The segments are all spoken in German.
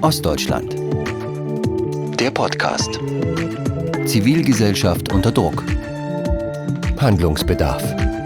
Ostdeutschland. Der Podcast. Zivilgesellschaft unter Druck. Handlungsbedarf.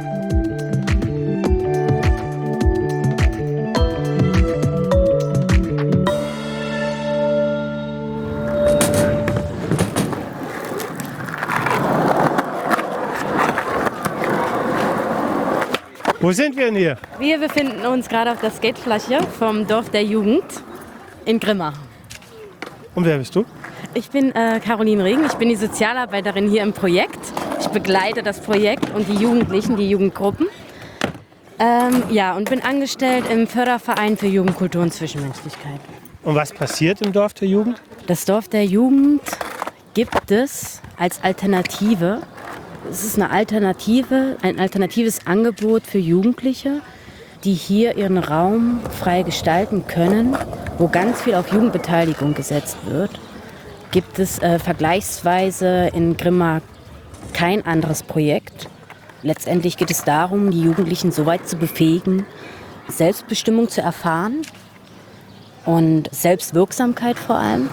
Wo sind wir denn hier? Wir befinden uns gerade auf der Skatefläche vom Dorf der Jugend in Grimma. Und wer bist du? Ich bin Caroline Regen, ich bin die Sozialarbeiterin hier im Projekt. Ich begleite das Projekt und die Jugendlichen, die Jugendgruppen. Und bin angestellt im Förderverein für Jugendkultur und Zwischenmenschlichkeit. Und was passiert im Dorf der Jugend? Das Dorf der Jugend gibt es als Alternative. Es ist ein alternatives Angebot für Jugendliche, die hier ihren Raum frei gestalten können, wo ganz viel auf Jugendbeteiligung gesetzt wird. Gibt es vergleichsweise in Grimma kein anderes Projekt. Letztendlich geht es darum, die Jugendlichen so weit zu befähigen, Selbstbestimmung zu erfahren und Selbstwirksamkeit vor allem.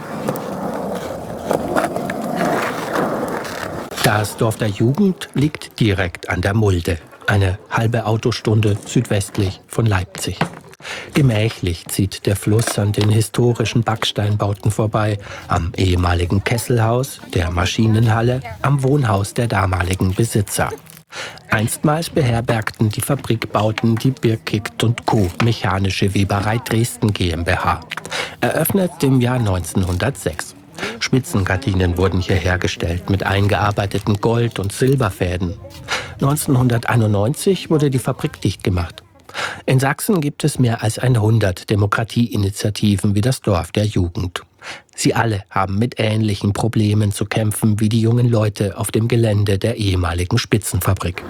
Das Dorf der Jugend liegt direkt an der Mulde, eine halbe Autostunde südwestlich von Leipzig. Gemächlich zieht der Fluss an den historischen Backsteinbauten vorbei, am ehemaligen Kesselhaus, der Maschinenhalle, am Wohnhaus der damaligen Besitzer. Einstmals beherbergten die Fabrikbauten die Birkigt & Co. Mechanische Weberei Dresden GmbH, eröffnet im Jahr 1906. Spitzengardinen wurden hier hergestellt mit eingearbeiteten Gold- und Silberfäden. 1991 wurde die Fabrik dicht gemacht. In Sachsen gibt es mehr als 100 Demokratieinitiativen wie das Dorf der Jugend. Sie alle haben mit ähnlichen Problemen zu kämpfen wie die jungen Leute auf dem Gelände der ehemaligen Spitzenfabrik.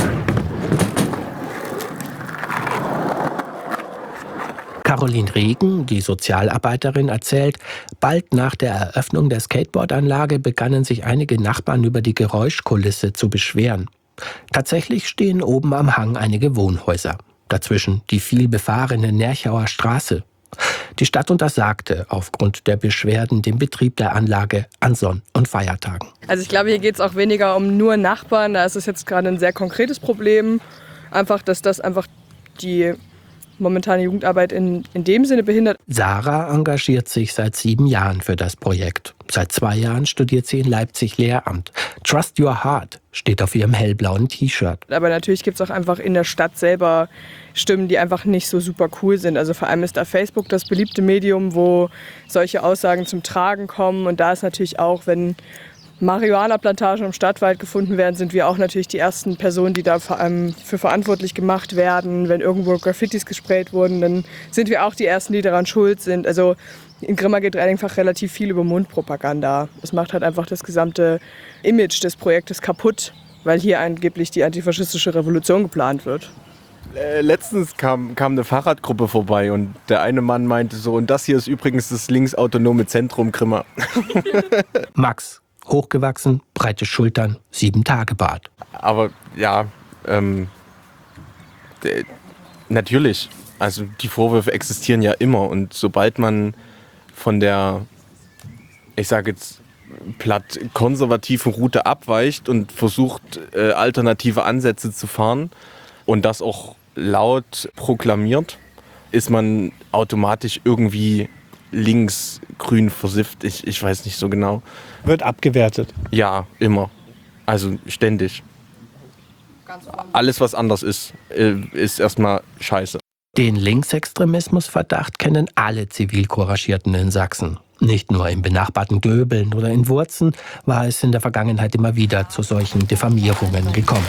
Caroline Regen, die Sozialarbeiterin, erzählt, bald nach der Eröffnung der Skateboardanlage begannen sich einige Nachbarn über die Geräuschkulisse zu beschweren. Tatsächlich stehen oben am Hang einige Wohnhäuser. Dazwischen die viel befahrene Nerchauer Straße. Die Stadt untersagte aufgrund der Beschwerden den Betrieb der Anlage an Sonn- und Feiertagen. Also ich glaube, hier geht es auch weniger um nur Nachbarn. Da ist es jetzt gerade ein sehr konkretes Problem. Einfach, dass das einfach die momentane Jugendarbeit in dem Sinne behindert. Sarah engagiert sich seit 7 Jahren für das Projekt. Seit 2 Jahren studiert sie in Leipzig Lehramt. Trust Your Heart steht auf ihrem hellblauen T-Shirt. Aber natürlich gibt es auch einfach in der Stadt selber Stimmen, die einfach nicht so super cool sind. Also vor allem ist da Facebook das beliebte Medium, wo solche Aussagen zum Tragen kommen. Und da ist natürlich auch, wenn Marihuana-Plantagen im Stadtwald gefunden werden, sind wir auch natürlich die ersten Personen, die da vor allem für verantwortlich gemacht werden. Wenn irgendwo Graffitis gesprayt wurden, dann sind wir auch die Ersten, die daran schuld sind. Also in Grimma geht einfach relativ viel über Mundpropaganda. Es macht halt einfach das gesamte Image des Projektes kaputt, weil hier angeblich die antifaschistische Revolution geplant wird. Letztens kam eine Fahrradgruppe vorbei und der eine Mann meinte so, und das hier ist übrigens das linksautonome Zentrum Grimma. Max. Hochgewachsen, breite Schultern, 7-Tage-Bart. Aber ja, natürlich. Also die Vorwürfe existieren ja immer. Und sobald man von der, ich sage jetzt platt, konservativen Route abweicht und versucht, alternative Ansätze zu fahren und das auch laut proklamiert, ist man automatisch irgendwie links, grün versifft, ich weiß nicht so genau. Wird abgewertet? Ja, immer. Also ständig. Alles, was anders ist erstmal scheiße. Den Linksextremismusverdacht kennen alle Zivilcouragierten in Sachsen. Nicht nur im benachbarten Döbeln oder in Wurzen war es in der Vergangenheit immer wieder zu solchen Diffamierungen gekommen.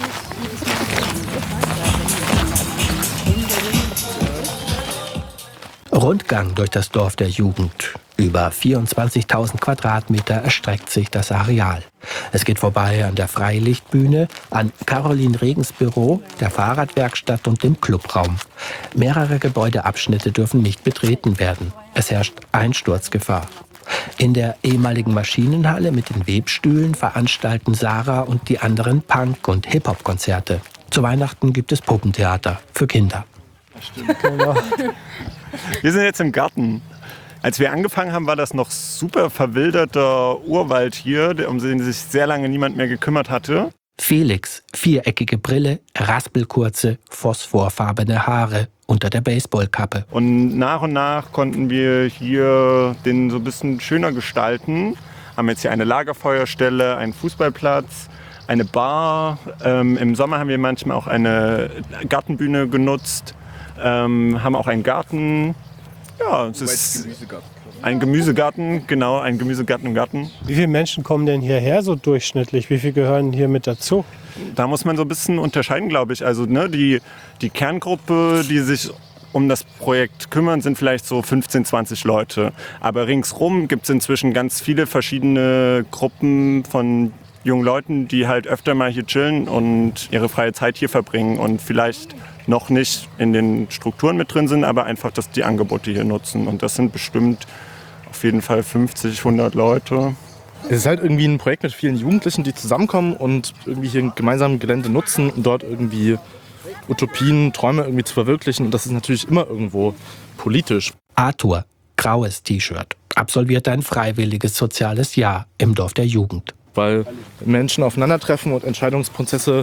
Rundgang durch das Dorf der Jugend. Über 24.000 Quadratmeter erstreckt sich das Areal. Es geht vorbei an der Freilichtbühne, an Caroline Regens Büro, der Fahrradwerkstatt und dem Clubraum. Mehrere Gebäudeabschnitte dürfen nicht betreten werden. Es herrscht Einsturzgefahr. In der ehemaligen Maschinenhalle mit den Webstühlen veranstalten Sarah und die anderen Punk- und Hip-Hop-Konzerte. Zu Weihnachten gibt es Puppentheater für Kinder. Stimmt, genau. Wir sind jetzt im Garten. Als wir angefangen haben, war das noch super verwilderter Urwald hier, um den sich sehr lange niemand mehr gekümmert hatte. Felix, viereckige Brille, raspelkurze, phosphorfarbene Haare unter der Baseballkappe. Und nach konnten wir hier den so ein bisschen schöner gestalten. Haben jetzt hier eine Lagerfeuerstelle, einen Fußballplatz, eine Bar. Im Sommer haben wir manchmal auch eine Gartenbühne genutzt, haben auch einen Garten. Ja, es ist ein Gemüsegarten, genau, ein Gemüsegarten im Garten. Wie viele Menschen kommen denn hierher so durchschnittlich? Wie viele gehören hier mit dazu? Da muss man so ein bisschen unterscheiden, glaube ich. Also die Kerngruppe, die sich um das Projekt kümmern, sind vielleicht so 15, 20 Leute. Aber ringsrum gibt es inzwischen ganz viele verschiedene Gruppen von jungen Leuten, die halt öfter mal hier chillen und ihre freie Zeit hier verbringen und vielleicht noch nicht in den Strukturen mit drin sind, aber einfach, dass die Angebote hier nutzen. Und das sind bestimmt auf jeden Fall 50, 100 Leute. Es ist halt irgendwie ein Projekt mit vielen Jugendlichen, die zusammenkommen und irgendwie hier ein gemeinsames Gelände nutzen und dort irgendwie Utopien, Träume irgendwie zu verwirklichen. Und das ist natürlich immer irgendwo politisch. Arthur, graues T-Shirt, absolvierte ein freiwilliges soziales Jahr im Dorf der Jugend. Weil Menschen aufeinandertreffen und Entscheidungsprozesse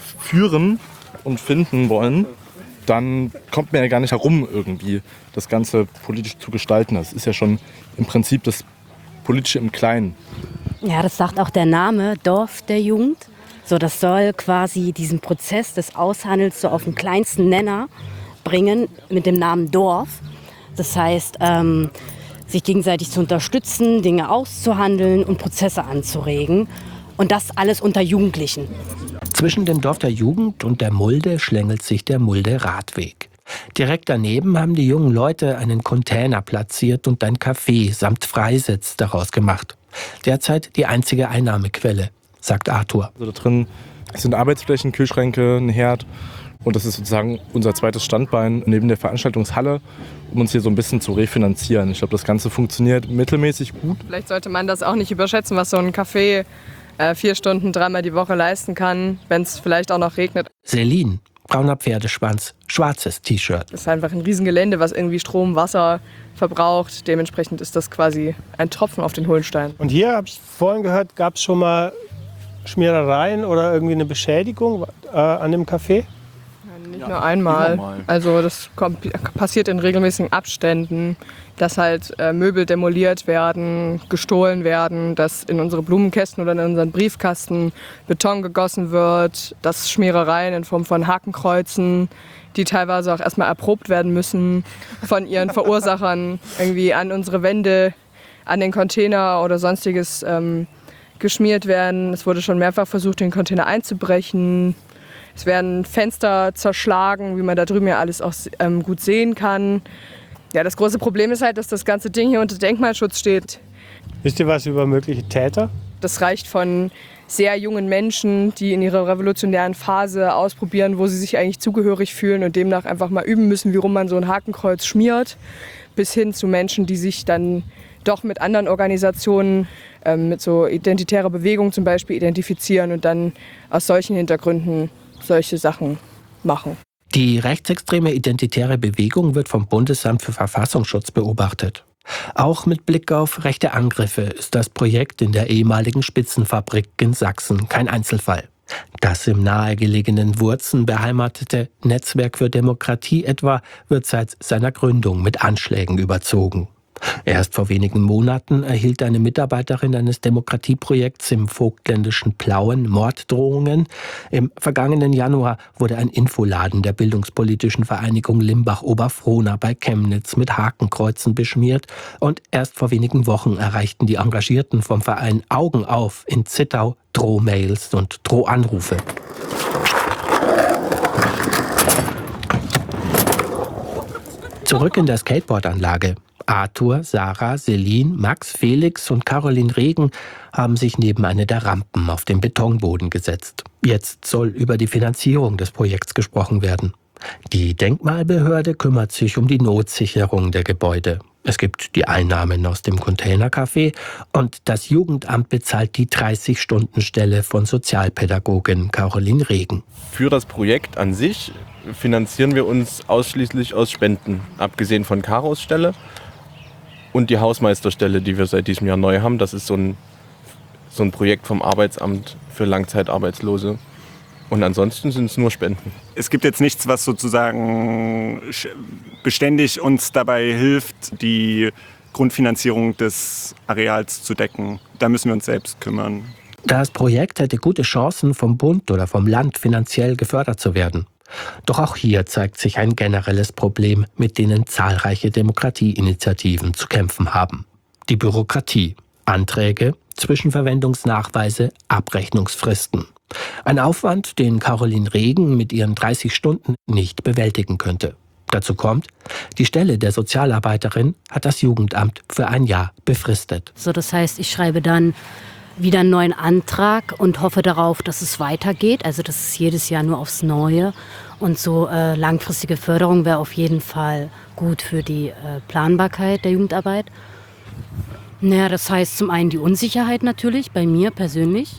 führen und finden wollen, dann kommt man ja gar nicht herum, irgendwie das Ganze politisch zu gestalten. Das ist ja schon im Prinzip das Politische im Kleinen. Ja, das sagt auch der Name Dorf der Jugend. So, das soll quasi diesen Prozess des Aushandels so auf den kleinsten Nenner bringen mit dem Namen Dorf. Das heißt, sich gegenseitig zu unterstützen, Dinge auszuhandeln und Prozesse anzuregen. Und das alles unter Jugendlichen. Zwischen dem Dorf der Jugend und der Mulde schlängelt sich der Mulde-Radweg. Direkt daneben haben die jungen Leute einen Container platziert und ein Café samt Freisitz daraus gemacht. Derzeit die einzige Einnahmequelle, sagt Arthur. Also da drin sind Arbeitsflächen, Kühlschränke, ein Herd. Und das ist sozusagen unser zweites Standbein neben der Veranstaltungshalle, um uns hier so ein bisschen zu refinanzieren. Ich glaube, das Ganze funktioniert mittelmäßig gut. Vielleicht sollte man das auch nicht überschätzen, was so ein Café 4 Stunden, 3-mal die Woche leisten kann, wenn es vielleicht auch noch regnet. Celine, brauner Pferdeschwanz, schwarzes T-Shirt. Das ist einfach ein Riesengelände, was irgendwie Strom, Wasser verbraucht. Dementsprechend ist das quasi ein Tropfen auf den hohlen Stein. Und hier, habe ich vorhin gehört, gab es schon mal Schmierereien oder irgendwie eine Beschädigung an dem Café? Nicht nur einmal. Also das passiert in regelmäßigen Abständen, dass halt Möbel demoliert werden, gestohlen werden, dass in unsere Blumenkästen oder in unseren Briefkasten Beton gegossen wird, dass Schmierereien in Form von Hakenkreuzen, die teilweise auch erstmal erprobt werden müssen, von ihren Verursachern irgendwie an unsere Wände, an den Container oder sonstiges geschmiert werden. Es wurde schon mehrfach versucht, den Container einzubrechen. Es werden Fenster zerschlagen, wie man da drüben ja alles auch gut sehen kann. Ja, das große Problem ist halt, dass das ganze Ding hier unter Denkmalschutz steht. Wisst ihr was über mögliche Täter? Das reicht von sehr jungen Menschen, die in ihrer revolutionären Phase ausprobieren, wo sie sich eigentlich zugehörig fühlen und demnach einfach mal üben müssen, wie rum man so ein Hakenkreuz schmiert, bis hin zu Menschen, die sich dann doch mit anderen Organisationen, mit so identitärer Bewegung zum Beispiel identifizieren und dann aus solchen Hintergründen solche Sachen machen. Die rechtsextreme identitäre Bewegung wird vom Bundesamt für Verfassungsschutz beobachtet. Auch mit Blick auf rechte Angriffe ist das Projekt in der ehemaligen Spitzenfabrik in Sachsen kein Einzelfall. Das im nahegelegenen Wurzen beheimatete Netzwerk für Demokratie etwa wird seit seiner Gründung mit Anschlägen überzogen. Erst vor wenigen Monaten erhielt eine Mitarbeiterin eines Demokratieprojekts im vogtländischen Plauen Morddrohungen. Im vergangenen Januar wurde ein Infoladen der bildungspolitischen Vereinigung Limbach-Oberfrohna bei Chemnitz mit Hakenkreuzen beschmiert. Und erst vor wenigen Wochen erreichten die Engagierten vom Verein Augen auf in Zittau Drohmails und Drohanrufe. Zurück in der Skateboardanlage. Arthur, Sarah, Celine, Max, Felix und Caroline Regen haben sich neben eine der Rampen auf dem Betonboden gesetzt. Jetzt soll über die Finanzierung des Projekts gesprochen werden. Die Denkmalbehörde kümmert sich um die Notsicherung der Gebäude. Es gibt die Einnahmen aus dem Containercafé und das Jugendamt bezahlt die 30-Stunden-Stelle von Sozialpädagogin Caroline Regen. Für das Projekt an sich finanzieren wir uns ausschließlich aus Spenden, abgesehen von Karos Stelle. Und die Hausmeisterstelle, die wir seit diesem Jahr neu haben, das ist so ein Projekt vom Arbeitsamt für Langzeitarbeitslose. Und ansonsten sind es nur Spenden. Es gibt jetzt nichts, was sozusagen beständig uns dabei hilft, die Grundfinanzierung des Areals zu decken. Da müssen wir uns selbst kümmern. Das Projekt hätte gute Chancen, vom Bund oder vom Land finanziell gefördert zu werden. Doch auch hier zeigt sich ein generelles Problem, mit denen zahlreiche Demokratieinitiativen zu kämpfen haben. Die Bürokratie, Anträge, Zwischenverwendungsnachweise, Abrechnungsfristen. Ein Aufwand, den Caroline Regen mit ihren 30 Stunden nicht bewältigen könnte. Dazu kommt, die Stelle der Sozialarbeiterin hat das Jugendamt für ein Jahr befristet. So, das heißt, ich schreibe dann wieder einen neuen Antrag und hoffe darauf, dass es weitergeht. Also das ist jedes Jahr nur aufs Neue. Und so langfristige Förderung wäre auf jeden Fall gut für die Planbarkeit der Jugendarbeit. Naja, das heißt zum einen die Unsicherheit natürlich, bei mir persönlich.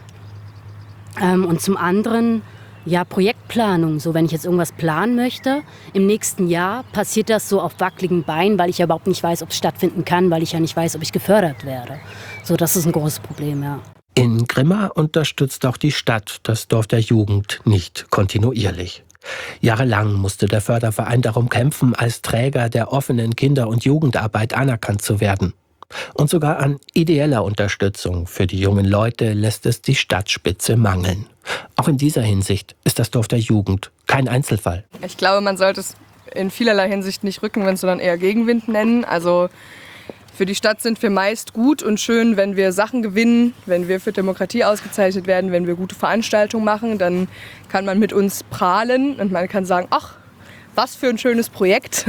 Und zum anderen, ja, Projektplanung. So, wenn ich jetzt irgendwas planen möchte, im nächsten Jahr passiert das so auf wackeligen Beinen, weil ich ja überhaupt nicht weiß, ob es stattfinden kann, weil ich ja nicht weiß, ob ich gefördert werde. So, das ist ein großes Problem, ja. In Grimma unterstützt auch die Stadt das Dorf der Jugend nicht kontinuierlich. Jahrelang musste der Förderverein darum kämpfen, als Träger der offenen Kinder- und Jugendarbeit anerkannt zu werden. Und sogar an ideeller Unterstützung für die jungen Leute lässt es die Stadtspitze mangeln. Auch in dieser Hinsicht ist das Dorf der Jugend kein Einzelfall. Ich glaube, man sollte es in vielerlei Hinsicht nicht Rückenwind, sondern eher Gegenwind nennen. Also für die Stadt sind wir meist gut und schön, wenn wir Sachen gewinnen, wenn wir für Demokratie ausgezeichnet werden, wenn wir gute Veranstaltungen machen, dann kann man mit uns prahlen und man kann sagen, ach, was für ein schönes Projekt.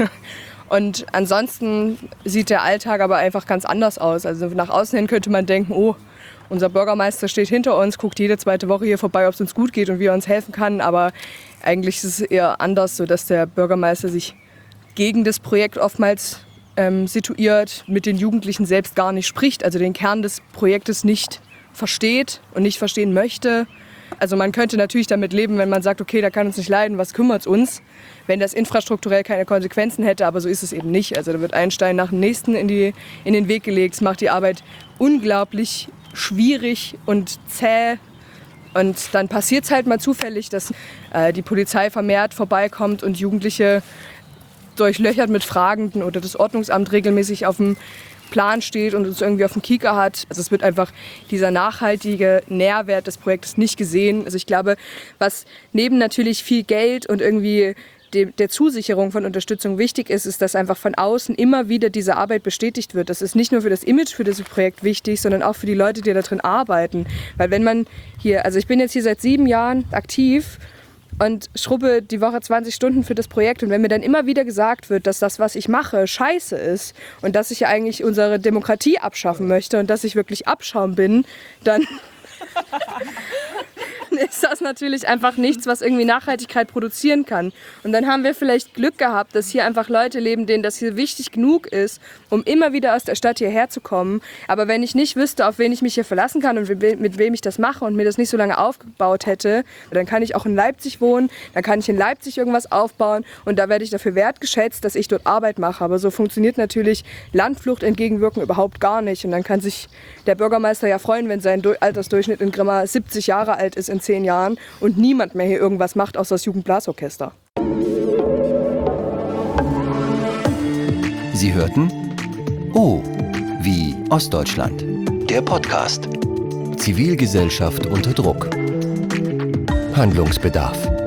Und ansonsten sieht der Alltag aber einfach ganz anders aus. Also nach außen hin könnte man denken, oh, unser Bürgermeister steht hinter uns, guckt jede zweite Woche hier vorbei, ob es uns gut geht und wie er uns helfen kann. Aber eigentlich ist es eher anders, so dass der Bürgermeister sich gegen das Projekt oftmals situiert, mit den Jugendlichen selbst gar nicht spricht, also den Kern des Projektes nicht versteht und nicht verstehen möchte. Also man könnte natürlich damit leben, wenn man sagt, okay, da kann uns nicht leiden, was kümmert es uns, wenn das infrastrukturell keine Konsequenzen hätte, aber so ist es eben nicht. Also da wird ein Stein nach dem nächsten in den Weg gelegt. Es macht die Arbeit unglaublich schwierig und zäh. Und dann passiert es halt mal zufällig, dass die Polizei vermehrt vorbeikommt und Jugendliche durchlöchert mit Fragenden oder das Ordnungsamt regelmäßig auf dem Plan steht und uns irgendwie auf dem Kieker hat. Also es wird einfach dieser nachhaltige Nährwert des Projektes nicht gesehen. Also ich glaube, was neben natürlich viel Geld und irgendwie der Zusicherung von Unterstützung wichtig ist, ist, dass einfach von außen immer wieder diese Arbeit bestätigt wird. Das ist nicht nur für das Image für dieses Projekt wichtig, sondern auch für die Leute, die da drin arbeiten. Weil wenn man hier, also ich bin jetzt hier seit 7 Jahren aktiv und schrubbe die Woche 20 Stunden für das Projekt. Und wenn mir dann immer wieder gesagt wird, dass das, was ich mache, scheiße ist und dass ich ja eigentlich unsere Demokratie abschaffen möchte und dass ich wirklich Abschaum bin, dann ist das natürlich einfach nichts, was irgendwie Nachhaltigkeit produzieren kann. Und dann haben wir vielleicht Glück gehabt, dass hier einfach Leute leben, denen das hier wichtig genug ist, um immer wieder aus der Stadt hierher zu kommen. Aber wenn ich nicht wüsste, auf wen ich mich hier verlassen kann und mit wem ich das mache und mir das nicht so lange aufgebaut hätte, dann kann ich auch in Leipzig wohnen, dann kann ich in Leipzig irgendwas aufbauen und da werde ich dafür wertgeschätzt, dass ich dort Arbeit mache. Aber so funktioniert natürlich Landflucht entgegenwirken überhaupt gar nicht. Und dann kann sich der Bürgermeister ja freuen, wenn sein Altersdurchschnitt in Grimma 70 Jahre alt ist in 10 Jahren und niemand mehr hier irgendwas macht, außer das Jugendblasorchester. Sie hörten O wie Ostdeutschland. Der Podcast. Zivilgesellschaft unter Druck. Handlungsbedarf.